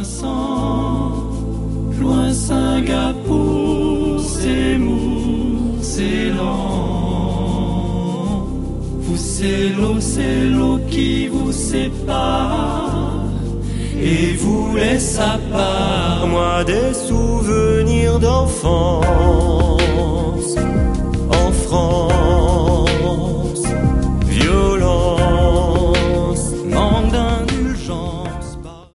loin Singapour, c'est mou, c'est lent. Vous, c'est l'eau qui vous sépare et vous laisse à part. Moi, des souvenirs d'enfance